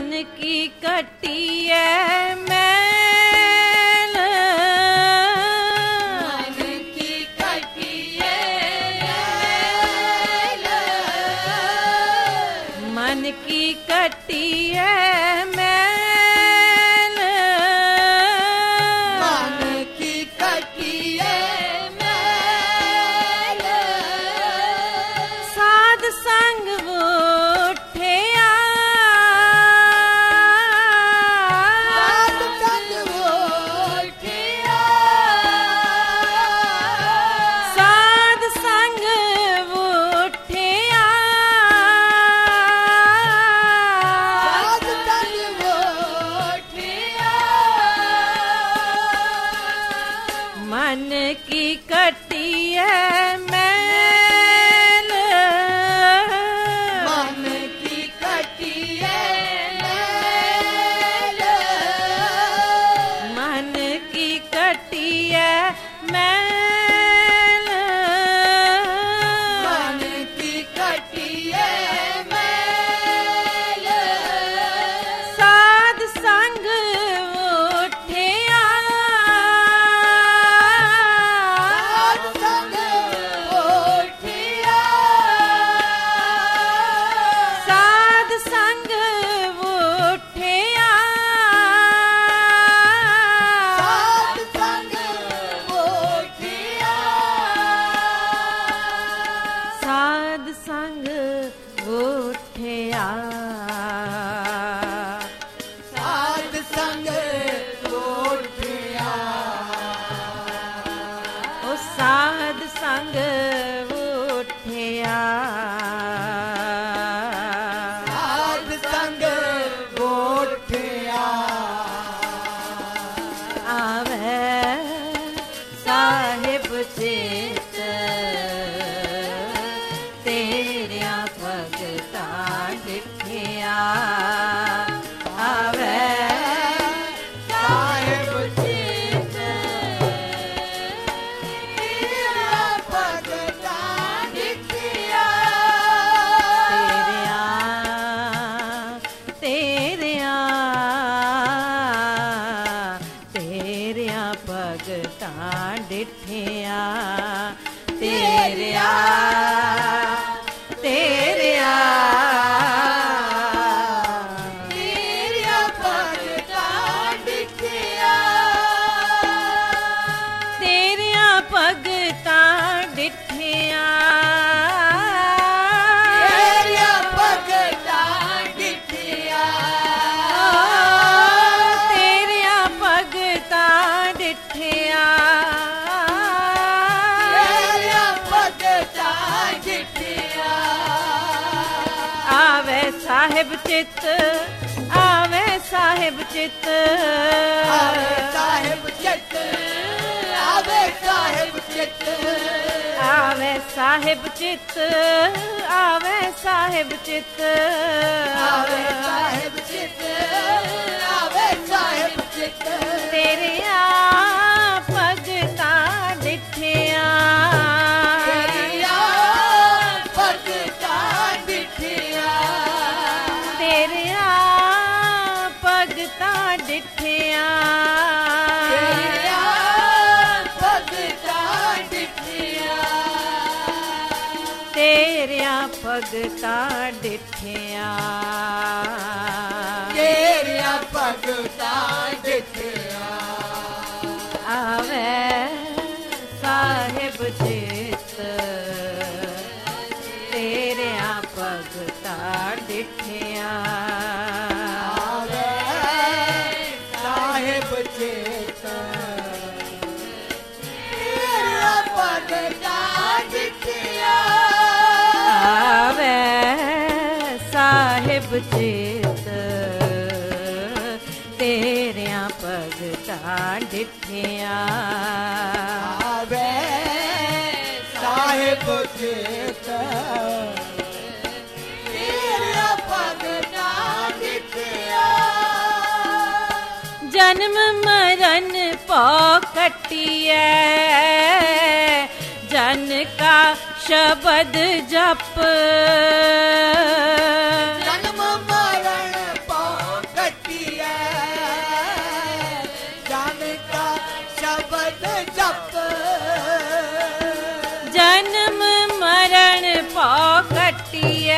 मन की कटिए मैल, मन की कटिए मैल, मन की कटिए मैल, मन की कटिए मैल, साध संग उठिया, साध संग उठिया, साध संग उठिया, साध संग उठिया, मन की कटिए मैल, मन की कटिए मैल, मन की कटिए मैल, मन की कटिए मैल, साध संग उठिया, साध संग उठिया, साध संग उठिया, साध संग उठिया, साध संग उठिया, साध संग उठिया, ओ साध संग उठिया, साध संग उठिया, आवे साहिब चित तेरिया भगतां डिठिया, आवे साहिब चित तेरा भगतां डिठिया, तेरिया तेरिया भगतां डिठिया, तेरिया तेरिया तेरा भगतां डिठिया, तेरिया भगतां डिठिया, तेरा भगतां डिठिया, तेरिया भगतां डिठिया, तेरा भगतां डिठिया, आवे साहिब चित, आवे साहिब चित, आवे साहिब चित, आवे साहिब चित, आवे साहिब चित, आवे साहिब चित, आवे साहिब चित, आवे साहिब चित, तेरिया भगतां डिठिया, तेरिया भगतां डिठिया, तेरिया भगतां डिठिया, तेरिया भगतां डिठिया, तेरिया भगतां डिठिया, तेरिया भगतां डिठिया, आवे साहिब चित तेरिया भगतां डिठिया, आवे साहिब चित तेरिया भगतां डिठिया, आवे साहिब चित तेरिया भगतां डिठिया, आवे साहिब चित तेरिया भगतां डिठिया, जन्म मरण पौ कटिए, जन का शब्द जप, जन्म मरण पौ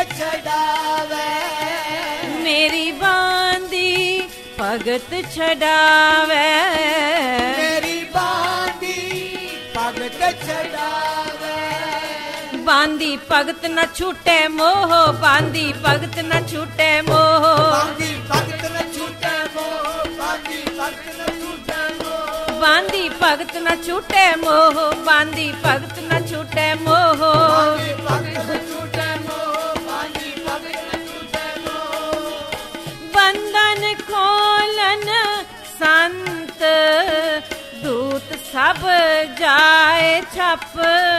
ਛਡਾਵੇ ਮੇਰੀ ਬਾਂਦੀ ਭਗਤ ਛਡਾਵੇ ਮੇਰੀ ਬਾਂਦੀ ਭਗਤ ਛਡਾਵੇ ਬਾਂਦੀ ਭਗਤ ਨਾ ਛੂਟੇ ਮੋਹ ਬਾਂਦੀ ਭਗਤ ਨਾ ਛੂਟੇ ਮੋਹ ਬਾਂਦੀ ਭਗਤ ਨਾ ਛੂਟੇ ਮੋਹ ਬਾਂਦੀ ਭਗਤ ਨਾ ਛੂਟੇ ਮੋਹ ਬਾਂਦੀ ਭਗਤ ਨਾ ਛੂਟੇ ਮੋਹ ਬਾਂਦੀ ਭਗਤ ਨਾ ਛੂਟੇ ਮੋਹ ਬਾਂਦੀ ਭਗਤ ਨਾ ਛੂਟੇ ਮੋਹ ਬਾਂਦੀ ਭਗਤ ਨਾ ਛੂਟੇ ਮੋਹ ਬੰਧਨ ਖੋਲਨ ਸੰਤ ਦੂਤ ਸਭ ਜਾਏ ਛਪ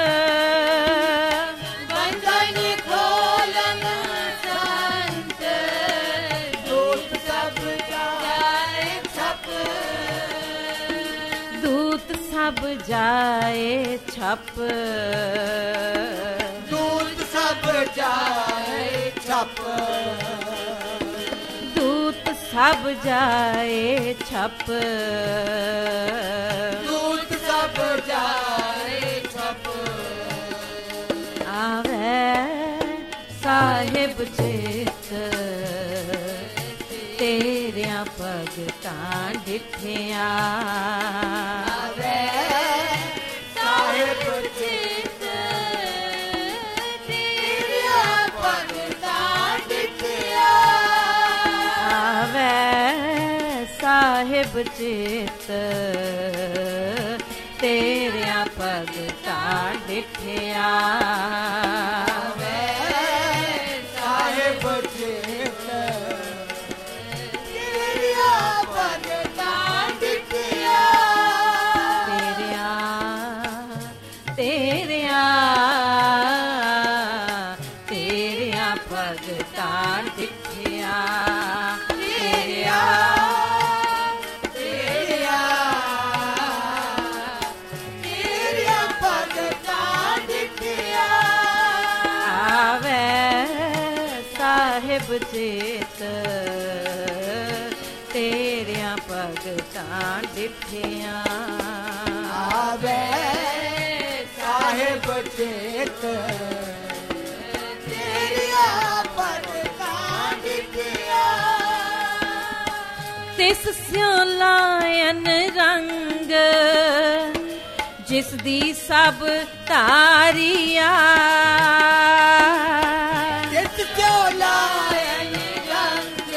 ਬੰਧਨ ਖੋਲਨ ਸੰਤ ਦੂਤ ਸਭ ਜਾਏ ਛਪ ਦੂਤ ਸਭ ਜਾਏ ਛਪ ਦੂਤ ਸਭ ਜਾਏ ਛਪ ਦੂਤ ਸਭ ਜਾਏ ਛਪ ਦੂਤ ਸਭ ਜਾਏ ਛਪ ਆਵੇ ਸਾਹਿਬ ਚਿਤ ਤੇਰਿਆਂ ਭਗਤਾਂ ਡਿਠਿਆ ਆਵੇ ਸਾਹਿਬ ਚਿਤ ਤੇਰਿਆਂ ਭਗਤਾਂ ਡਿਠਿਆ ਆਵੇ ਸਾਹਿਬ ਚਿਤ ਤੇਰਿਆਂ ਭਗਤਾਂ ਡਿਠਿਆ ਸਾਹਿਬ ਚੇਤ ਤੇਰਿਆਂ ਭਗਤਾਂ ਡਿਠਿਆ ਤੇਰਿਆਂ ਭਗਤਾਂ ਡਿਠਿਆ ਤੇਰਿਆਂ ਭਗਤਾਂ ਡਿਠਿਆ ਆਵੇ ਸਾਹਿਬ ਚੇਤ ਤੇਰਿਆਂ ਭਗਤਾਂ ਡਿਠਿਆ ਆਵੇ ਸਾਹਿਬ ਚੇਤ ਤੇਰਿਆਂ ਭਗਤਾਂ ਡਿਠਿਆ ਤਿਸ ਸਿਉ ਲਾਇਨ ਰੰਗ ਜਿਸ ਦੀ ਸਭ ਧਾਰੀਆ ਜਿਸ ਜੋ ਲਾਇਨ ਰੰਗ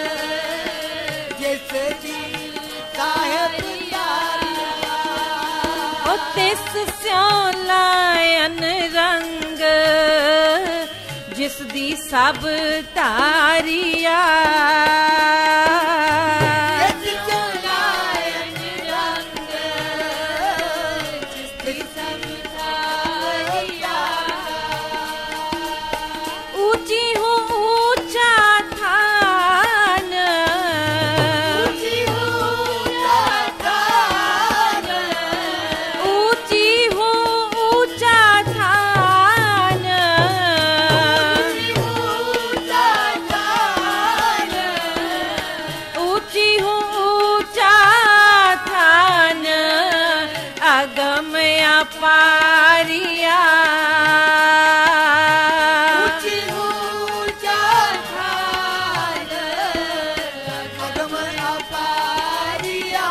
ਜਿਸ ਦੀ ਸਾਹਿਬ ਤਾਰਿਆ ਉਹ ਤਿਸ ਸਿਉ ਲਾਇਨ ਰੰਗ ਜਿਸ ਦੀ ਸਭ ਧਾਰੀਆ ਜਿਸ ਜੋ ਲਾਇਨ ਰੰਗ ਜਿਸ ਦੀ ਸਭ ਧਾਰਿਆ ऊंची हो ऊंचा थान ਉੱਚੀ ਊਚਾ ਥਾਨ ऊंची हो ऊंचा थान ਉੱਚੀ ਊਚਾ ਥਾਨ ऊंची हो ऊंचा थान अगम अपारिया ਉੱਚੀ ਊਚਾ ਥਾਨ ਅਗਮ ਅਪਾਰਿਆ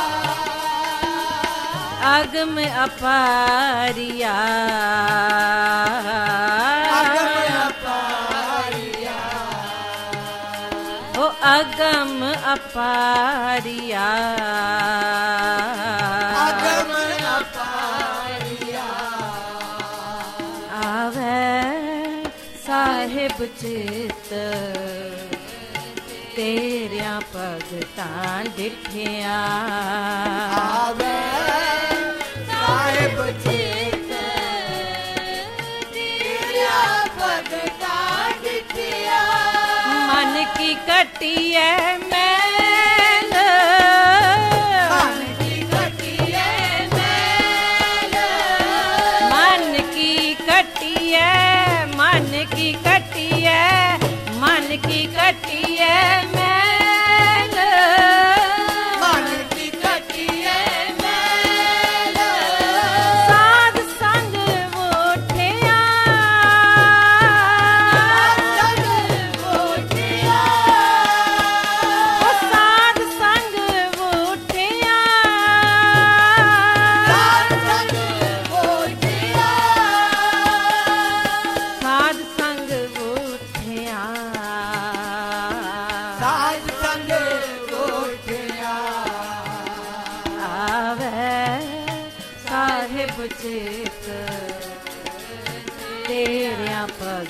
अगम अपारिया ਅਗਮ ਅਪਾਰਿਆ ओ अगम अपारिया ਅਗਮ ਅਪਾਰਿਆ आवे साहिब चित तेरिया भगतां डिठिया ਆਵੇ ਸਾਹਿਬ ਚੇਤ ਤੇਰਿਆਂ ਭਗਤਾਂ ਡਿਠਿਆ मन की कटिए मैल ਮਨ ਕੀ ਘਟੀਏ ਮੈਲ मन की कटिए मन की कटिए मन की कटिए मैल ਮਨ ਕੀ ਘਟੀਏ ਮੈਲ साध संग उठिया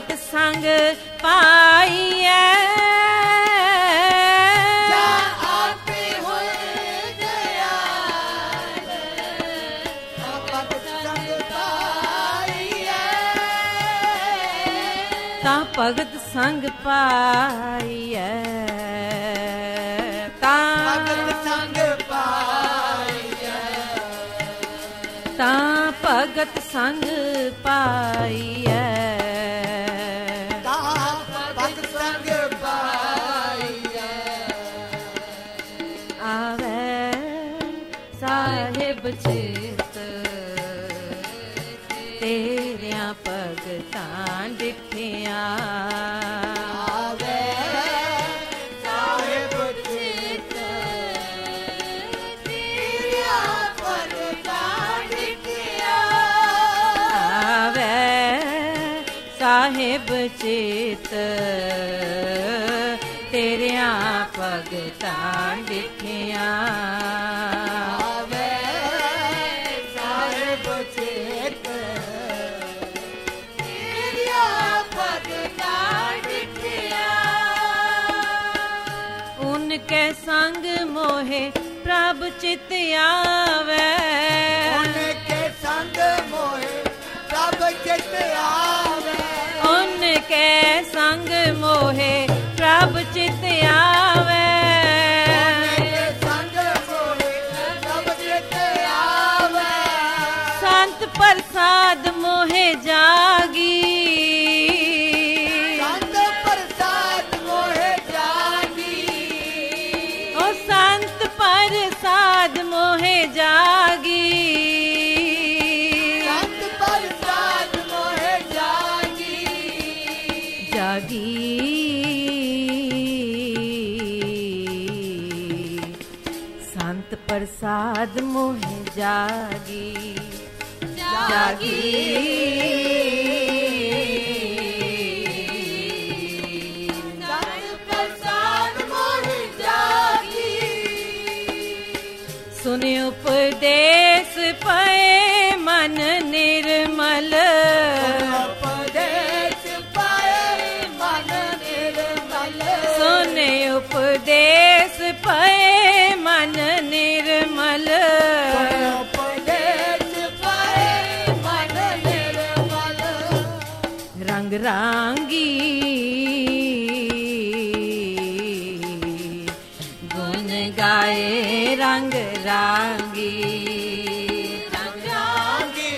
ਭਗਤ ਸੰਗ ਪਾਈਐ ਤਾਂ ਭਗਤ ਸੰਗ ਪਾਈਐ ਤਾਂ ਭਗਤ ਸੰਗ ਪਾਈਐ ਤਾਂ ਭਗਤ ਸੰਗ ਪਾਈਐ ਤਾਂ ਭਗਤ ਸੰਗ ਪਾਈਐ ਆਵੇ ਸਾਹਿਬ ਚਿਤ ਤੇਰਿਆਂ ਭਗਤਾਂ ਡਿਠਿਆਂ ਆਵੇ ਸਾਹਿਬ ਚਿਤ ਤੇਰਿਆਂ ਭਗਤਾਂ ਡਿਠਿਆਂ ਆਵੇ ਸਾਹਿਬ ਚਿਤ ਤੇਰਿਆਂ ਭਗਤਾਂ ਡਿਠਿਆਂ ਆਵੇ ਸਾਹਿਬ ਚਿਤ ਤੇਰਿਆਂ ਭਗਤਾਂ ਡਿਠਿਆਂ ਉਨਕੇ ਸੰਗ ਮੋਹੇ ਪ੍ਰਭ ਚਿਤ ਆਵੇ ਉਨਕੇ ਸੰਗ ਮੋਹਿ ਪ੍ਰਭ ਚਿਤ ਆਵੇ ਉਨਕੇ ਸੰਗ ਮੋਹੇ ਪ੍ਰਭ ਚਿਤ ਆਵੇ ਉਨਕੇ ਸੰਗ ਮੋਹਿ ਪ੍ਰਭ ਚਿਤ ਆਵੇ ਸੰਤ ਪ੍ਰਸਾਦ ਮੋਹੇ ਜਾਗੀ ਸੰਤ ਪ੍ਰਸਾਦ ਮੋਹਿ ਜਾਗੀ ਓ ਸੰਤ ਪ੍ਰਸਾਦ ਮੋਹੇ ਜਾਗੀ ਸੰਤ ਪ੍ਰਸਾਦ ਮੋਹਿ ਜਾਗੀ ਜਾਗੀ ਸੰਤ ਪ੍ਰਸਾਦ ਮੋਹਿ ਜਾਗੀ ਜਾਗੀ ਸੰਤ ਪ੍ਰਸਾਦ ਮੋਹਿ ਜਾਗੀ ਸੁਨ ਉਪਦੇਸ ਪਏ ਮਨ ਨਿਰਮਲ ਉਪਦੇਸ਼ ਪਾਏ ਮਨ ਨਿਰਮਲ ਸੁਨ ਉਪਦੇਸ਼ ਪਏ ਮਨ ਨਿਰਮਲ ਉਪਦੇਸ਼ ਪਾਏ ਮਨ ਨਿਰਮਲ ਰੰਗ ਰਾਂਗੀ ਗੁਣ ਗਾਏ ਰੰਗ ਰਾਂਗੀ ਰਾਂਗੀ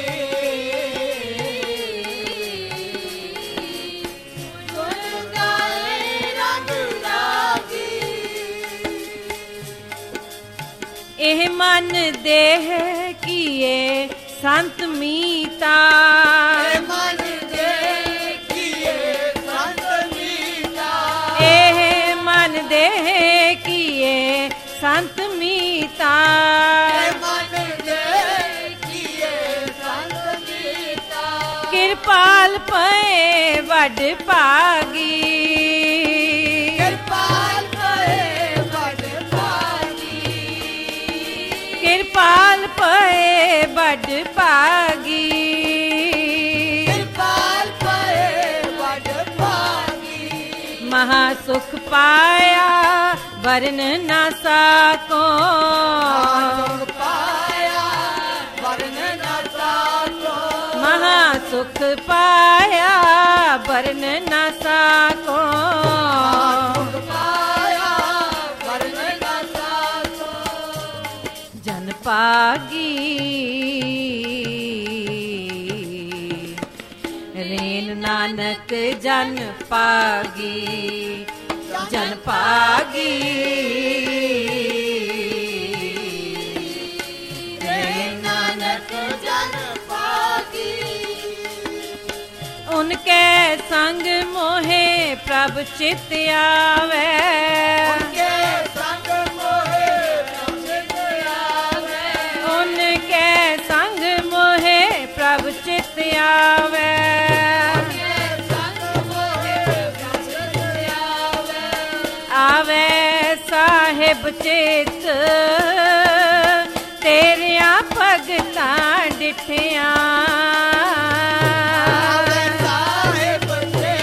ਗੁਣ ਗਾਏ ਰੰਗ ਰਾਂਗੀ ਇਹ ਮਨ ਦੇਹ ਕੀਏ ਸੰਤ ਮੀਤਾ ਮਨ ਦੇ ਕੀਏ ਸੰਤ ਮੀਤਾ ਇਹ ਮਨ ਦੇਹ ਕੀਏ ਸੰਤ ਮੀਤਾ ਮਨ ਦੇ ਕੀਏ ਸੰਤ ਮੀਤਾ ਕਿਰਪਾਲ ਪਏ ਵੱਡ ਭਾਗੀ ਕਿਰਪਾਲ ਕਰੇ ਵੱਡ ਭਾਗੀ ਕਿਰਪਾਲ ਪਏ ਵੱਡ ਭਾਗੀ ਕਿਰਪਾਲ ਕਰੇ ਵੱਡ ਭਾਗੀ ਮਹਾ ਸੁਖ ਪਾਇਆ ਵਰਨ ਨਾ ਸਾਕੋ ਸੁਖ ਪਾਇਆ ਵਰਨ ਨਾ ਸਾਕੋ ਮਹਾ ਸੁਖ ਪਾਇਆ ਵਰਨ ਨਾ ਸਾਕੋ ਸੁਖ ਪਾਇਆ ਵਰਨ ਨਾ ਸਾਕੋ ਜਨ ਪਾਗੀ ਰੇਨ ਨਾਨਕ ਜਨ ਪਾਗੀ ਜਨ ਪਾਗੀ ਰੇ ਨਾਨਕ ਜਨ ਪਾਗੀ ਉਨਕੇ ਸੰਗ ਮੋਹੇ ਪ੍ਰਭ ਚਿਤ ਆਵੇ ਉਨਕੇ ਸੰਗ ਮੋਹਿ ਪ੍ਰਭ ਚਿਤ ਆਵੇ ਉਨਕੇ ਸੰਗ ਮੋਹੇ ਪ੍ਰਭ ਚਿਤ ਆਵੇ ਉਨਕੇ ਸੰਗ ਮੋਹਿ ਪ੍ਰਭ ਚਿਤ ਆਵੇ ਆਵੇ ਸਾਹਿਬ ਚਿਤ ਤੇਰਿਆਂ ਭਗਤਾਂ ਡਿਠਿਆਂ ਆਵੇ ਸਾਹਿਬ ਚਿਤ